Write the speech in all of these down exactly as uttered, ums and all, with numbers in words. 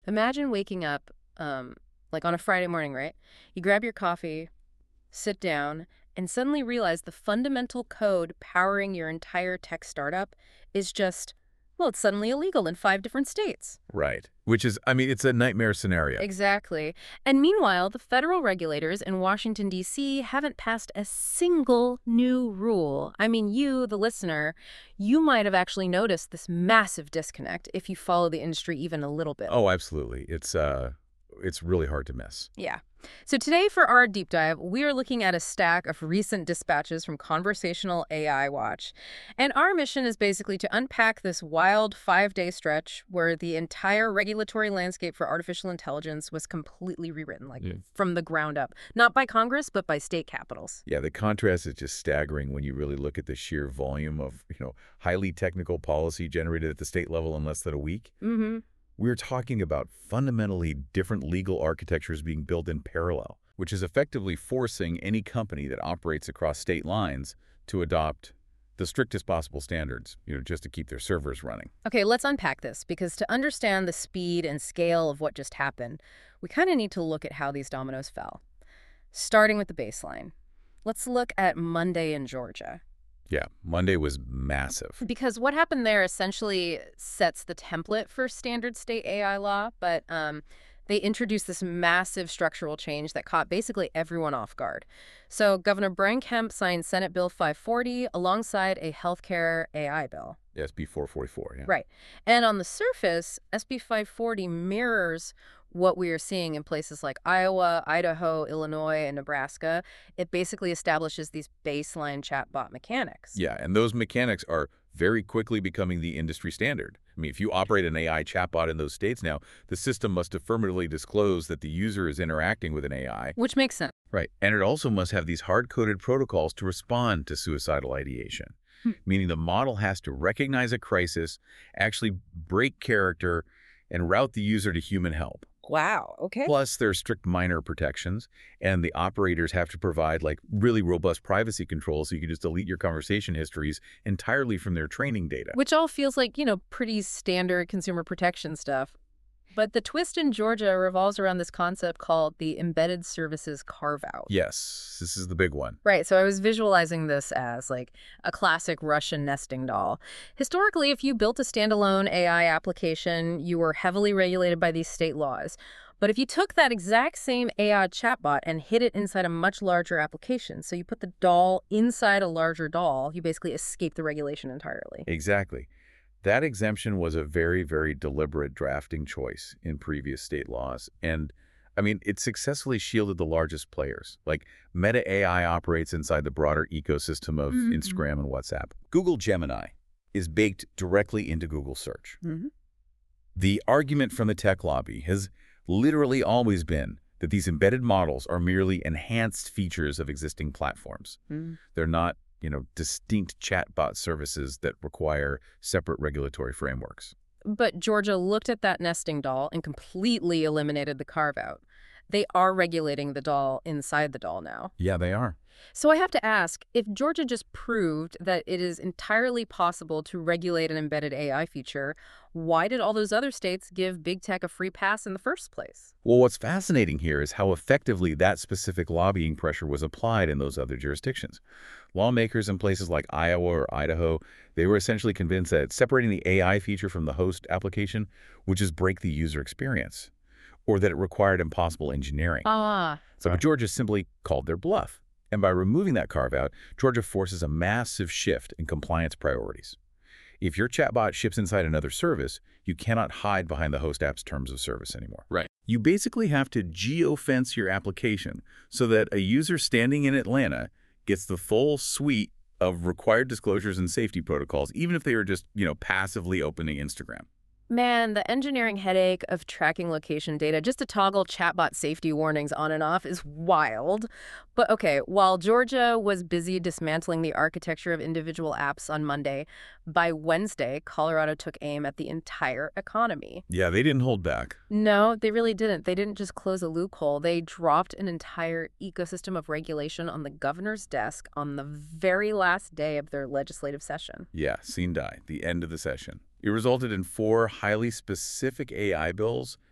Imagine waking up, um, like on a Friday morning, right? You grab your coffee, sit down, and suddenly realize the fundamental code powering your entire tech startup is just, well, it's suddenly illegal in five different states. Right. Which is, I mean, it's a nightmare scenario. Exactly. And meanwhile, the federal regulators in Washington, D C haven't passed a single new rule. I mean, you, the listener, you might have actually noticed this massive disconnect if you follow the industry even a little bit. Oh, absolutely. It's uh, it's really hard to miss. Yeah. So today for our deep dive, we are looking at a stack of recent dispatches from Conversational A I Watch. And our mission is basically to unpack this wild five-day stretch where the entire regulatory landscape for artificial intelligence was completely rewritten, like Yeah. from the ground up. Not by Congress, but by state capitals. Yeah, the contrast is just staggering when you really look at the sheer volume of, you know, highly technical policy generated at the state level in less than a week. Mm-hmm. We're talking about fundamentally different legal architectures being built in parallel, which is effectively forcing any company that operates across state lines to adopt the strictest possible standards, you know, just to keep their servers running. Okay, let's unpack this, because to understand the speed and scale of what just happened, we kind of need to look at how these dominoes fell. Starting with the baseline. Let's look at Monday in Georgia. Yeah, Monday was massive. Because what happened there essentially sets the template for standard state A I law, but um, they introduced this massive structural change that caught basically everyone off guard. So Governor Brian Kemp signed Senate Bill five forty alongside a healthcare A I bill. S B four forty-four, yeah. Right. And on the surface, S B five forty mirrors what we are seeing in places like Iowa, Idaho, Illinois, and Nebraska. It basically establishes these baseline chatbot mechanics. Yeah, and those mechanics are very quickly becoming the industry standard. I mean, if you operate an A I chatbot in those states now, the system must affirmatively disclose that the user is interacting with an A I. Which makes sense. Right. And it also must have these hard-coded protocols to respond to suicidal ideation, Hmm. meaning the model has to recognize a crisis, actually break character, and route the user to human help. Wow, okay. Plus, there's strict minor protections, and the operators have to provide like really robust privacy controls so you can just delete your conversation histories entirely from their training data. Which all feels like, you know, pretty standard consumer protection stuff. But the twist in Georgia revolves around this concept called the embedded services carve-out. Yes, this is the big one. Right, so I was visualizing this as like a classic Russian nesting doll. Historically, if you built a standalone A I application, you were heavily regulated by these state laws. But if you took that exact same A I chatbot and hid it inside a much larger application, so you put the doll inside a larger doll, you basically escape the regulation entirely. Exactly. That exemption was a very, very deliberate drafting choice in previous state laws. And, I mean, it successfully shielded the largest players. Like, Meta A I operates inside the broader ecosystem of Mm-hmm. Instagram and WhatsApp. Google Gemini is baked directly into Google Search. Mm-hmm. The argument from the tech lobby has literally always been that these embedded models are merely enhanced features of existing platforms. Mm-hmm. They're not, you know, distinct chatbot services that require separate regulatory frameworks. But Georgia looked at that nesting doll and completely eliminated the carve-out. They are regulating the doll inside the doll now. Yeah, they are. So I have to ask, if Georgia just proved that it is entirely possible to regulate an embedded A I feature, why did all those other states give big tech a free pass in the first place? Well, what's fascinating here is how effectively that specific lobbying pressure was applied in those other jurisdictions. Lawmakers in places like Iowa or Idaho, they were essentially convinced that separating the A I feature from the host application would just break the user experience, or that it required impossible engineering. Ah. So but Georgia simply called their bluff. And by removing that carve-out, Georgia forces a massive shift in compliance priorities. If your chatbot ships inside another service, you cannot hide behind the host app's terms of service anymore. Right. You basically have to geo-fence your application so that a user standing in Atlanta gets the full suite of required disclosures and safety protocols, even if they are just, you know, passively opening Instagram. Man, the engineering headache of tracking location data just to toggle chatbot safety warnings on and off is wild. But okay, while Georgia was busy dismantling the architecture of individual apps on Monday, by Wednesday, Colorado took aim at the entire economy. Yeah, they didn't hold back. No, they really didn't. They didn't just close a loophole. They dropped an entire ecosystem of regulation on the governor's desk on the very last day of their legislative session. Yeah, scene die, the end of the session. It resulted in four highly specific A I bills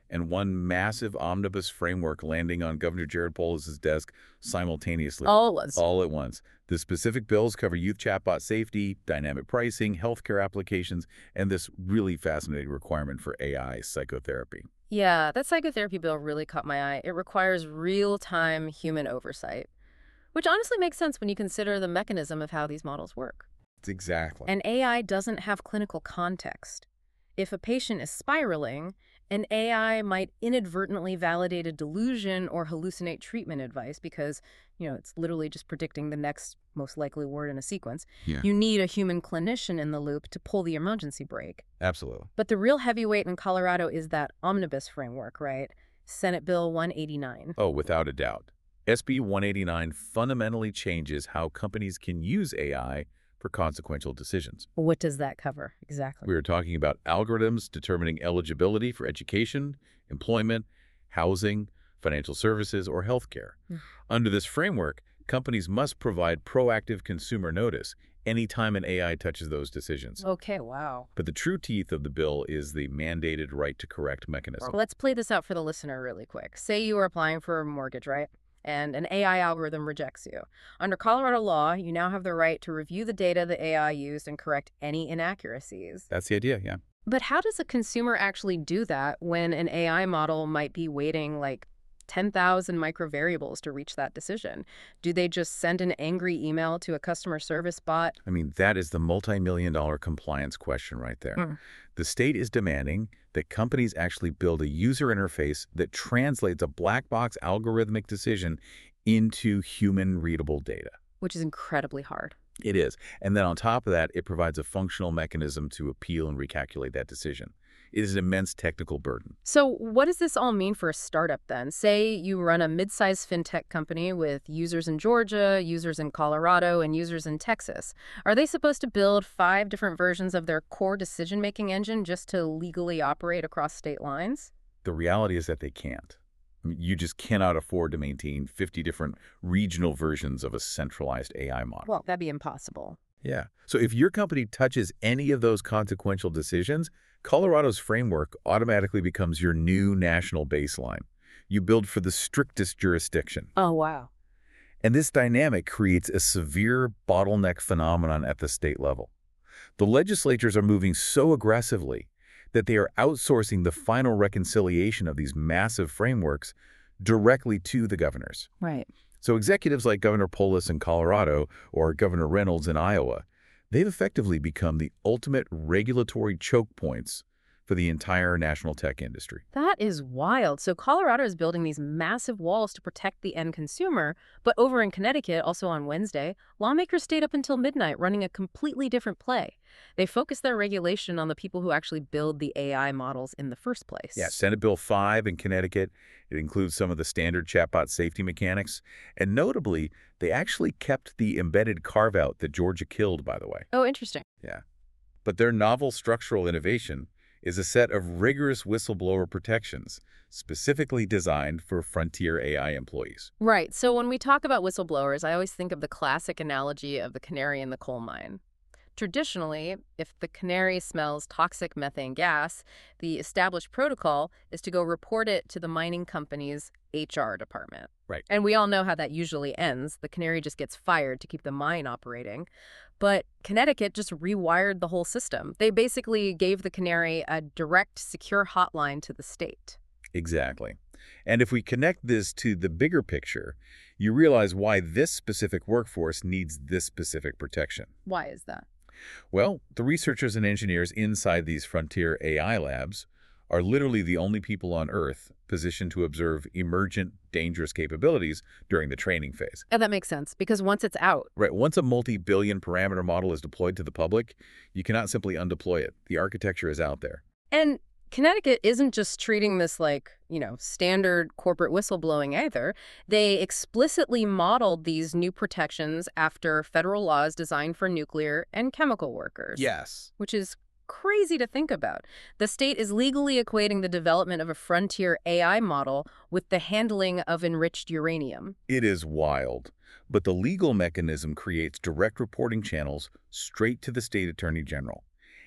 and one massive omnibus framework landing on Governor Jared Polis's desk simultaneously. All at once. All at once. The specific bills cover youth chatbot safety, dynamic pricing, healthcare applications, and this really fascinating requirement for A I psychotherapy. Yeah, that psychotherapy bill really caught my eye. It requires real-time human oversight, which honestly makes sense when you consider the mechanism of how these models work. Exactly. And A I doesn't have clinical context. If a patient is spiraling, an A I might inadvertently validate a delusion or hallucinate treatment advice because, you know, it's literally just predicting the next most likely word in a sequence. Yeah. You need a human clinician in the loop to pull the emergency brake. Absolutely. But the real heavyweight in Colorado is that omnibus framework, right? Senate Bill one eighty-nine. Oh, without a doubt. S B one eighty-nine fundamentally changes how companies can use A I for consequential decisions. What does that cover exactly? We are talking about algorithms determining eligibility for education, employment, housing, financial services, or healthcare. Mm. Under this framework, companies must provide proactive consumer notice anytime an A I touches those decisions. Okay, wow. But the true teeth of the bill is the mandated right to correct mechanism. Let's play this out for the listener really quick. Say you are applying for a mortgage, right? And an A I algorithm rejects you. Under Colorado law, you now have the right to review the data the A I used and correct any inaccuracies. That's the idea, yeah. But how does a consumer actually do that when an A I model might be weighting like ten thousand microvariables to reach that decision? Do they just send an angry email to a customer service bot? I mean, that is the multi-million dollar compliance question right there. Mm. The state is demanding that companies actually build a user interface that translates a black box algorithmic decision into human-readable data. Which is incredibly hard. It is. And then on top of that, it provides a functional mechanism to appeal and recalculate that decision. It is an immense technical burden. So what does this all mean for a startup then? Say you run a mid-sized fintech company with users in Georgia, users in Colorado, and users in Texas. Are they supposed to build five different versions of their core decision-making engine just to legally operate across state lines? The reality is that they can't. I mean, you just cannot afford to maintain fifty different regional versions of a centralized A I model. Well, that'd be impossible. Yeah. So if your company touches any of those consequential decisions, Colorado's framework automatically becomes your new national baseline. You build for the strictest jurisdiction. Oh, wow. And this dynamic creates a severe bottleneck phenomenon at the state level. The legislatures are moving so aggressively that they are outsourcing the final reconciliation of these massive frameworks directly to the governors. Right. So executives like Governor Polis in Colorado or Governor Reynolds in Iowa, they've effectively become the ultimate regulatory choke points for the entire national tech industry. That is wild. So Colorado is building these massive walls to protect the end consumer, but over in Connecticut, also on Wednesday, lawmakers stayed up until midnight running a completely different play. They focused their regulation on the people who actually build the A I models in the first place. Yeah, Senate Bill five in Connecticut, it includes some of the standard chatbot safety mechanics, and notably, they actually kept the embedded carve-out that Georgia killed, by the way. Oh, interesting. Yeah. But their novel structural innovation is a set of rigorous whistleblower protections specifically designed for frontier A I employees. Right. So when we talk about whistleblowers, I always think of the classic analogy of the canary in the coal mine. Traditionally, if the canary smells toxic methane gas, the established protocol is to go report it to the mining company's H R department. Right. And we all know how that usually ends. The canary just gets fired to keep the mine operating. But Connecticut just rewired the whole system. They basically gave the canary a direct, secure hotline to the state. Exactly. And if we connect this to the bigger picture, you realize why this specific workforce needs this specific protection. Why is that? Well, the researchers and engineers inside these frontier A I labs are literally the only people on Earth positioned to observe emergent, dangerous capabilities during the training phase. And that makes sense, because once it's out... Right. Once a multi-billion parameter model is deployed to the public, you cannot simply undeploy it. The architecture is out there. And Connecticut isn't just treating this like, you know, standard corporate whistleblowing either. They explicitly modeled these new protections after federal laws designed for nuclear and chemical workers. Yes. Which is crazy to think about. The state is legally equating the development of a frontier A I model with the handling of enriched uranium. It is wild. But the legal mechanism creates direct reporting channels straight to the state attorney general.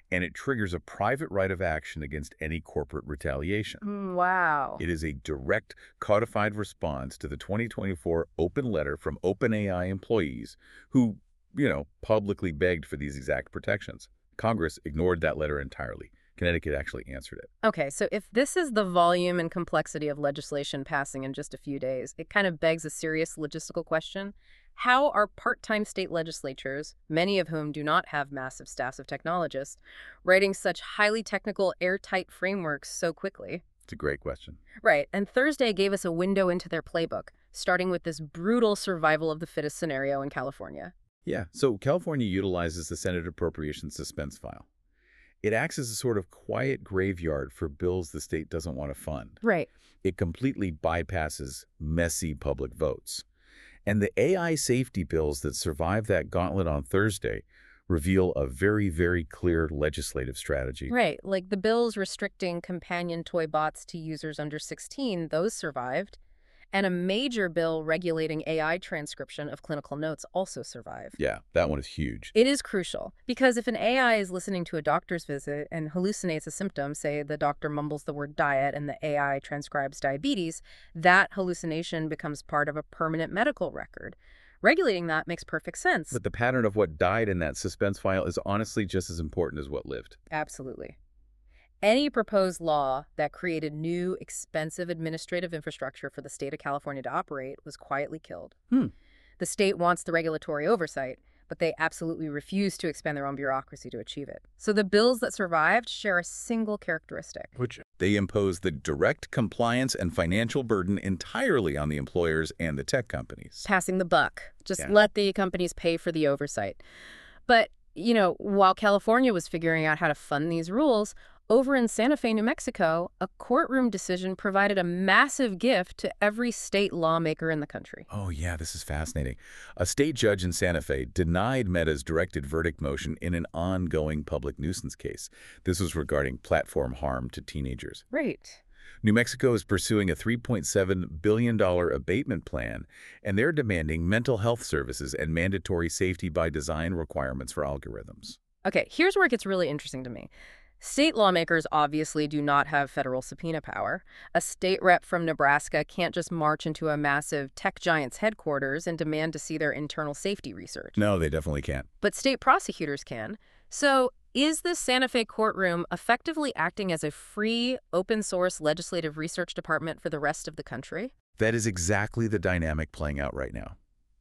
and it triggers a private right of action against any corporate retaliation. Mm, wow. It is a direct, codified response to the twenty twenty-four open letter from OpenAI employees who, you know, publicly begged for these exact protections. Congress ignored that letter entirely. Connecticut actually answered it. Okay, so if this is the volume and complexity of legislation passing in just a few days, it kind of begs a serious logistical question. How are part-time state legislatures, many of whom do not have massive staffs of technologists, writing such highly technical, airtight frameworks so quickly? It's a great question. Right, and Thursday gave us a window into their playbook, starting with this brutal survival of the fittest scenario in California. Yeah, so California utilizes the Senate Appropriations Suspense File. It acts as a sort of quiet graveyard for bills the state doesn't want to fund. Right. It completely bypasses messy public votes. And the A I safety bills that survived that gauntlet on Thursday reveal a very, very clear legislative strategy. Right, like the bills restricting companion toy bots to users under sixteen, those survived. And a major bill regulating A I transcription of clinical notes also survived. Yeah, that one is huge. It is crucial, because if an A I is listening to a doctor's visit and hallucinates a symptom, say the doctor mumbles the word diet and the A I transcribes diabetes, that hallucination becomes part of a permanent medical record. Regulating that makes perfect sense. But the pattern of what died in that suspense file is honestly just as important as what lived. Absolutely. Any proposed law that created new, expensive administrative infrastructure for the state of California to operate was quietly killed. Hmm. The state wants the regulatory oversight, but they absolutely refuse to expand their own bureaucracy to achieve it. So the bills that survived share a single characteristic. Which? They impose the direct compliance and financial burden entirely on the employers and the tech companies. Passing the buck. Just Yeah. let the companies pay for the oversight. But, you know, while California was figuring out how to fund these rules, over in Santa Fe, New Mexico, a courtroom decision provided a massive gift to every state lawmaker in the country. Oh, yeah, this is fascinating. A state judge in Santa Fe denied Meta's directed verdict motion in an ongoing public nuisance case. This was regarding platform harm to teenagers. Right. New Mexico is pursuing a three point seven billion dollars abatement plan, and they're demanding mental health services and mandatory safety by design requirements for algorithms. Okay, here's where it gets really interesting to me. State lawmakers obviously do not have federal subpoena power. A state rep from Nebraska can't just march into a massive tech giant's headquarters and demand to see their internal safety research. No, they definitely can't. But state prosecutors can. So is this Santa Fe courtroom effectively acting as a free, open-source legislative research department for the rest of the country? That is exactly the dynamic playing out right now.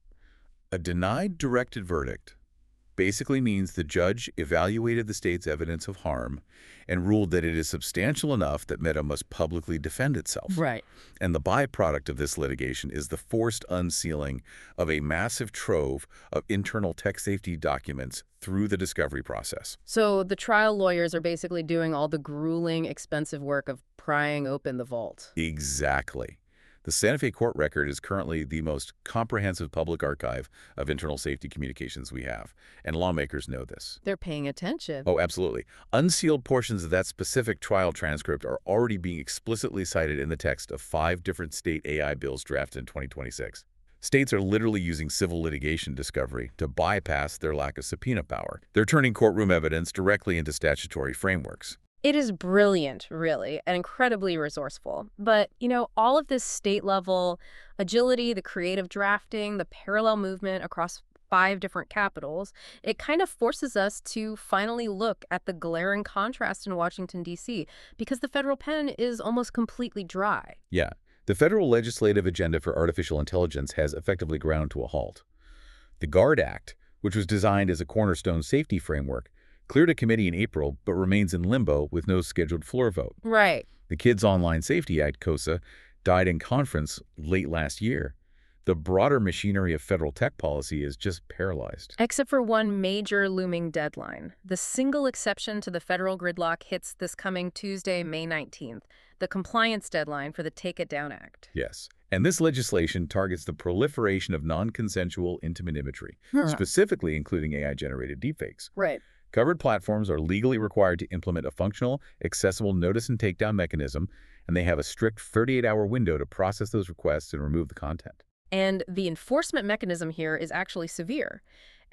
A denied directed verdict basically means the judge evaluated the state's evidence of harm and ruled that it is substantial enough that Meta must publicly defend itself. Right. And the byproduct of this litigation is the forced unsealing of a massive trove of internal tech safety documents through the discovery process. So the trial lawyers are basically doing all the grueling, expensive work of prying open the vault. Exactly. The Santa Fe court record is currently the most comprehensive public archive of internal safety communications we have, and lawmakers know this. They're paying attention. Oh, absolutely. Unsealed portions of that specific trial transcript are already being explicitly cited in the text of five different state A I bills drafted in twenty twenty-six. States are literally using civil litigation discovery to bypass their lack of subpoena power. They're turning courtroom evidence directly into statutory frameworks. It is brilliant, really, and incredibly resourceful. But, you know, all of this state-level agility, the creative drafting, the parallel movement across five different capitals, it kind of forces us to finally look at the glaring contrast in Washington, D C, because the federal pen is almost completely dry. Yeah. The federal legislative agenda for artificial intelligence has effectively ground to a halt. The GUARD Act, which was designed as a cornerstone safety framework, cleared a committee in April but remains in limbo with no scheduled floor vote. Right. The Kids Online Safety Act, KOSA, died in conference late last year. The broader machinery of federal tech policy is just paralyzed. Except for one major looming deadline. The single exception to the federal gridlock hits this coming Tuesday, May nineteenth, the compliance deadline for the Take It Down Act. Yes. And this legislation targets the proliferation of non-consensual intimate imagery, specifically including A I-generated deepfakes. Right. Covered platforms are legally required to implement a functional, accessible notice and takedown mechanism, and they have a strict thirty-eight hour window to process those requests and remove the content. And the enforcement mechanism here is actually severe.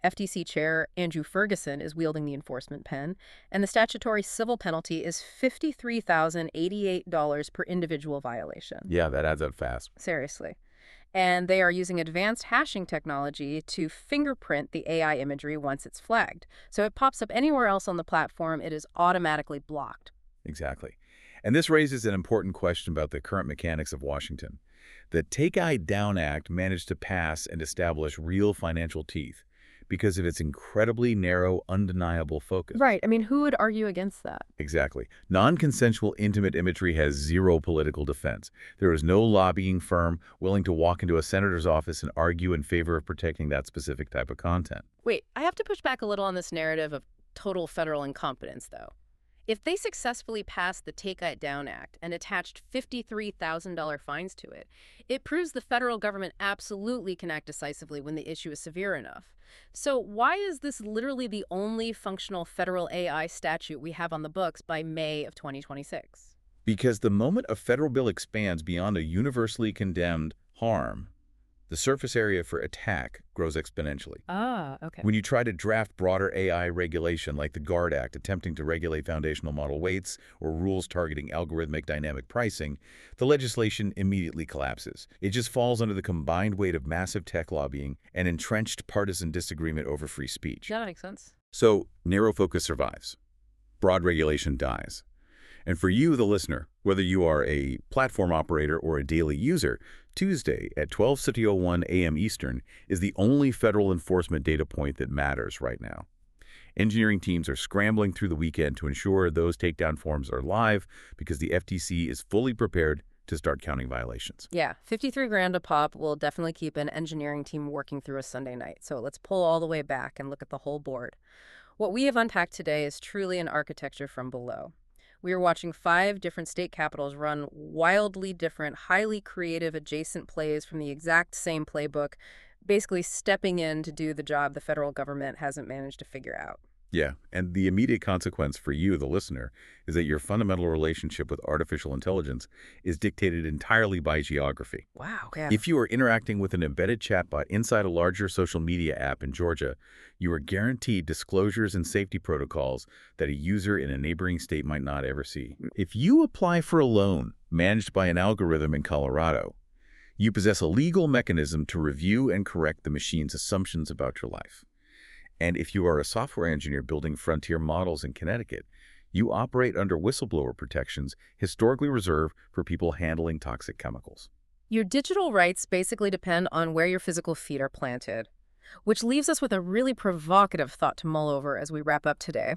F T C Chair Andrew Ferguson is wielding the enforcement pen, and the statutory civil penalty is fifty-three thousand eighty-eight dollars per individual violation. Yeah, that adds up fast. Seriously. And they are using advanced hashing technology to fingerprint the A I imagery once it's flagged. So it pops up anywhere else on the platform, it is automatically blocked. Exactly. And this raises an important question about the current mechanics of Washington. The Take A I Down Act managed to pass and establish real financial teeth because of its incredibly narrow, undeniable focus. Right. I mean, who would argue against that? Exactly. Non-consensual intimate imagery has zero political defense. There is no lobbying firm willing to walk into a senator's office and argue in favor of protecting that specific type of content. Wait, I have to push back a little on this narrative of total federal incompetence, though. If they successfully passed the Take It Down Act and attached fifty-three thousand dollar fines to it, it proves the federal government absolutely can act decisively when the issue is severe enough. So why is this literally the only functional federal A I statute we have on the books by May of twenty twenty-six? Because the moment a federal bill expands beyond a universally condemned harm, the surface area for attack grows exponentially. Ah, okay. When you try to draft broader A I regulation like the GUARD Act attempting to regulate foundational model weights or rules targeting algorithmic dynamic pricing, the legislation immediately collapses. It just falls under the combined weight of massive tech lobbying and entrenched partisan disagreement over free speech. That makes sense. So, narrow focus survives. Broad regulation dies. And for you, the listener, whether you are a platform operator or a daily user, Tuesday at twelve oh one a m Eastern is the only federal enforcement data point that matters right now. Engineering teams are scrambling through the weekend to ensure those takedown forms are live because the F T C is fully prepared to start counting violations. Yeah, fifty-three grand a pop will definitely keep an engineering team working through a Sunday night. So let's pull all the way back and look at the whole board. What we have unpacked today is truly an architecture from below. We are watching five different state capitals run wildly different, highly creative adjacent plays from the exact same playbook, basically stepping in to do the job the federal government hasn't managed to figure out. Yeah, and the immediate consequence for you, the listener, is that your fundamental relationship with artificial intelligence is dictated entirely by geography. Wow. Yeah. If you are interacting with an embedded chatbot inside a larger social media app in Georgia, you are guaranteed disclosures and safety protocols that a user in a neighboring state might not ever see. If you apply for a loan managed by an algorithm in Colorado, you possess a legal mechanism to review and correct the machine's assumptions about your life. And if you are a software engineer building frontier models in Connecticut, you operate under whistleblower protections historically reserved for people handling toxic chemicals. Your digital rights basically depend on where your physical feet are planted, which leaves us with a really provocative thought to mull over as we wrap up today.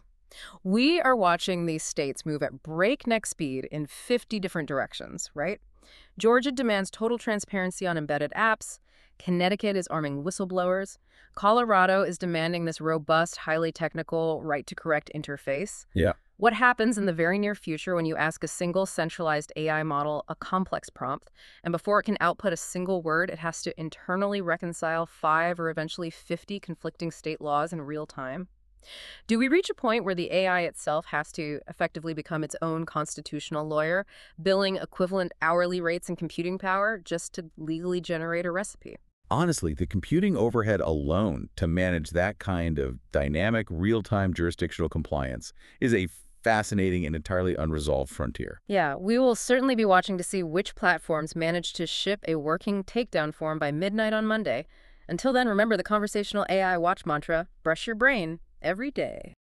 We are watching these states move at breakneck speed in fifty different directions, right? Georgia demands total transparency on embedded apps. Connecticut is arming whistleblowers. Colorado is demanding this robust, highly technical, right-to-correct interface. Yeah. What happens in the very near future when you ask a single centralized A I model a complex prompt, and before it can output a single word, it has to internally reconcile five or eventually fifty conflicting state laws in real time? Do we reach a point where the A I itself has to effectively become its own constitutional lawyer, billing equivalent hourly rates and computing power just to legally generate a recipe? Honestly, the computing overhead alone to manage that kind of dynamic, real-time jurisdictional compliance is a fascinating and entirely unresolved frontier. Yeah, we will certainly be watching to see which platforms manage to ship a working takedown form by midnight on Monday. Until then, remember the conversational A I watch mantra, brush your brain every day.